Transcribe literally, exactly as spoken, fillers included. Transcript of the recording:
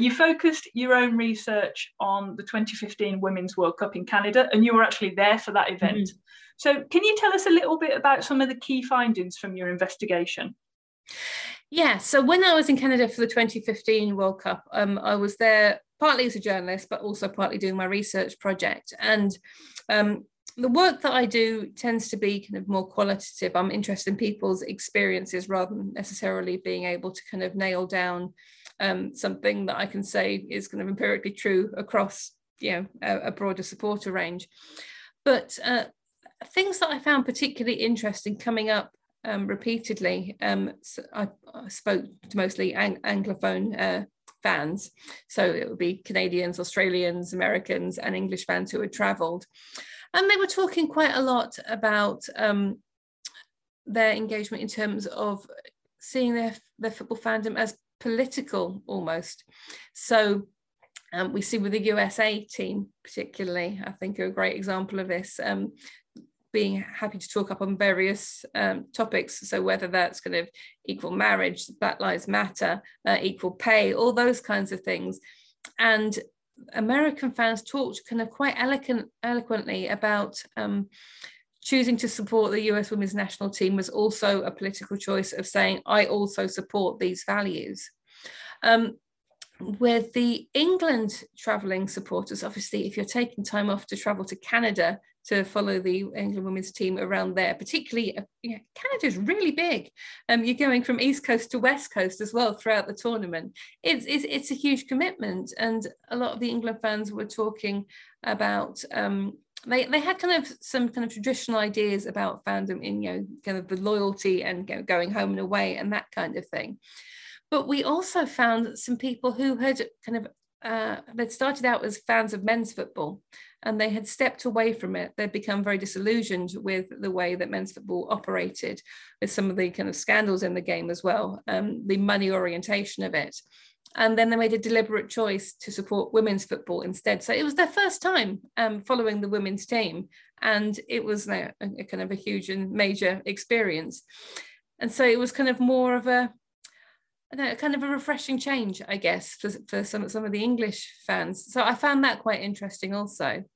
you focused your own research on the twenty fifteen Women's World Cup in Canada, and you were actually there for that event. Mm-hmm. So can you tell us a little bit about some of the key findings from your investigation? Yeah, so when I was in Canada for the twenty fifteen World Cup, um, I was there partly as a journalist, but also partly doing my research project. And um, the work that I do tends to be kind of more qualitative. I'm interested in people's experiences rather than necessarily being able to kind of nail down um, something that I can say is kind of empirically true across, you know, a, a broader supporter range. But uh, things that I found particularly interesting coming up um, repeatedly, um, so I, I spoke to mostly ang- Anglophone uh, fans. So it would be Canadians, Australians, Americans, and English fans who had travelled. And they were talking quite a lot about um, their engagement in terms of seeing their, their football fandom as political almost. So um, we see with the U S A team particularly, I think are a great example of this, um, being happy to talk up on various um, topics. So whether that's kind of equal marriage, Black Lives Matter, uh, equal pay, all those kinds of things. And American fans talked kind of quite eloquent, eloquently about um, choosing to support the U S women's national team was also a political choice of saying, I also support these values. Um, with the England travelling supporters, obviously, if you're taking time off to travel to Canada to follow the England women's team around there, particularly, uh, you know, Canada's really big. Um, you're going from East Coast to West Coast as well throughout the tournament. It's, it's, it's a huge commitment. And a lot of the England fans were talking about, um, they, they had kind of some kind of traditional ideas about fandom in, you know, kind of the loyalty and, you know, going home and away and that kind of thing. But we also found some people who had kind of, uh, they'd started out as fans of men's football and they had stepped away from it. They'd become very disillusioned with the way that men's football operated, with some of the kind of scandals in the game as well, um, the money orientation of it. And then they made a deliberate choice to support women's football instead. So it was their first time um, following the women's team. And it was, you know, a, a kind of a huge and major experience. And so it was kind of more of a, I don't know, kind of a refreshing change, I guess, for, for some, some of the English fans. So I found that quite interesting also.